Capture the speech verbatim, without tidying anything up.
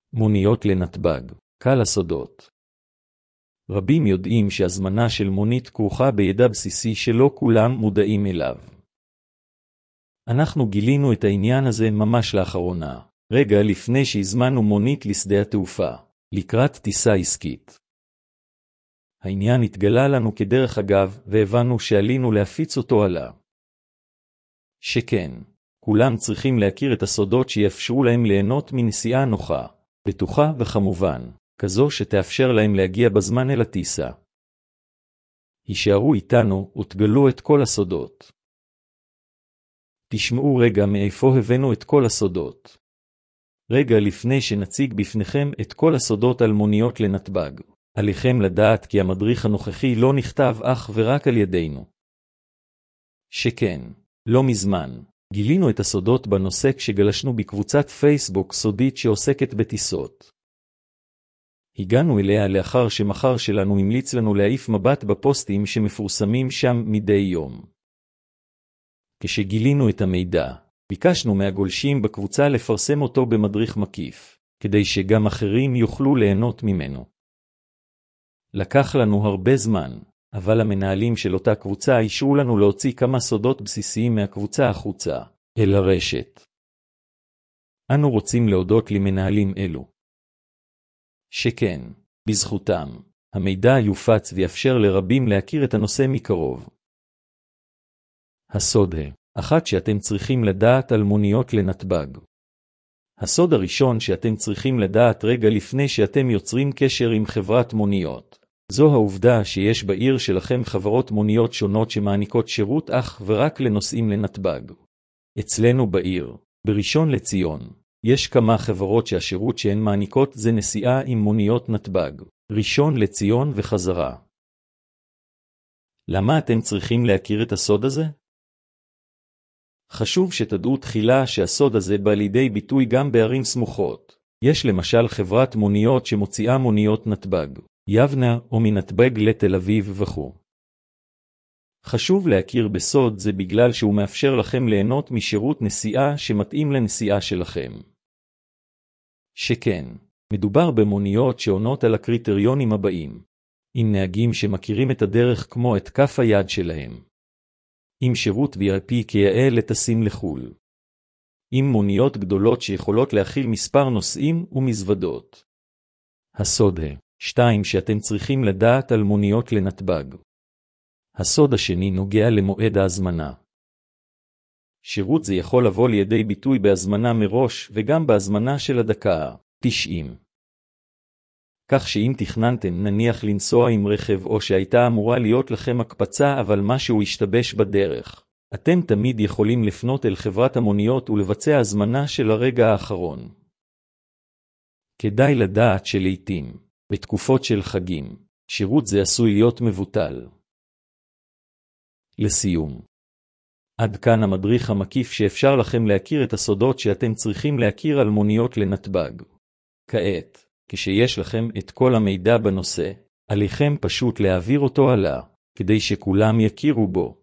מוניות לנתב"ג, קל הסודות. רבים יודעים שהזמנה של מונית כרוכה בידע בסיסי שלא כולם מודעים אליו. אנחנו גילינו את העניין הזה ממש לאחרונה, רגע לפני שהזמנו מונית לשדה התעופה, לקראת טיסה עסקית. העניין התגלה לנו כדרך אגב, והבנו שעלינו להפיץ אותו הלאה. שכן, כולם צריכים להכיר את הסודות שיאפשרו להם ליהנות מנסיעה נוחה, בטוחה וכמובן, כזו שתאפשר להם להגיע בזמן אל הטיסה. הישארו איתנו ותגלו את כל הסודות. תשמעו רגע מאיפה הבאנו את כל הסודות. רגע לפני שנציג בפניכם את כל הסודות על מוניות לנתב"ג, עליכם לדעת כי המדריך הנוכחי לא נכתב אך ורק על ידינו. שכן, לא מזמן, גילינו את הסודות בנושא כשגלשנו בקבוצת פייסבוק סודית שעוסקת בטיסות. הגענו אליה לאחר שמחר שלנו המליץ לנו להעיף מבט בפוסטים שמפורסמים שם מדי יום. כשגילינו את המידע, ביקשנו מהגולשים בקבוצה לפרסם אותו במדריך מקיף, כדי שגם אחרים יוכלו ליהנות ממנו. לקח לנו הרבה זמן, אבל המנהלים של אותה קבוצה אישרו לנו להוציא כמה סודות בסיסיים מהקבוצה החוצה, אל הרשת. אנו רוצים להודות למנהלים אלו. שכן, בזכותם, המידע יופץ ויאפשר לרבים להכיר את הנושא מקרוב. הסוד הוא, אחת שאתם צריכים לדעת על מוניות לנתב"ג. הסוד הראשון שאתם צריכים לדעת רגע לפני שאתם יוצרים קשר עם חברת מוניות, זו העובדה שיש בעיר שלכם חברות מוניות שונות שמעניקות שירות אך ורק לנוסעים לנתב"ג. אצלנו בעיר, בראשון לציון, יש כמה חברות שהשירות שהן מעניקות זה נסיעה עם מוניות נתב"ג, ראשון לציון וחזרה. למה אתם צריכים להכיר את הסוד הזה? חשוב שתדעו תחילה שהסוד הזה בא לידי ביטוי גם בערים סמוכות. יש למשל חברת מוניות שמוציאה מוניות נתב"ג, יבנה או מנתב"ג לתל אביב וכו'. חשוב להכיר בסוד זה בגלל שהוא מאפשר לכם ליהנות משירות נסיעה שמתאים לנסיעה שלכם. שכן, מדובר במוניות שעונות על הקריטריונים הבאים, עם נהגים שמכירים את הדרך כמו את כף היד שלהם, עם שירות וי איי פי כיאה לטסים לחול, עם מוניות גדולות שיכולות להכיל מספר נוסעים ומזוודות. הסוד הוא, שתיים שאתם צריכים לדעת על מוניות לנתב"ג. הסוד השני נוגע למועד ההזמנה. שירות זה יכול לבוא לידי ביטוי בהזמנה מראש וגם בהזמנה של הדקה תשעים. כך שאם תכננתם נניח לנסוע עם רכב או שהייתה אמורה להיות לכם הקפצה אבל משהו השתבש בדרך, אתם תמיד יכולים לפנות אל חברת המוניות ולבצע הזמנה של הרגע האחרון. כדאי לדעת שלעיתים, בתקופות של חגים, שירות זה עשוי להיות מבוטל. לסיום, עד כאן המדריך המקיף שאפשר לכם להכיר את הסודות שאתם צריכים להכיר על מוניות לנתב"ג. כעת, כשיש לכם את כל המידע בנושא, עליכם פשוט להעביר אותו הלאה, כדי שכולם יכירו בו.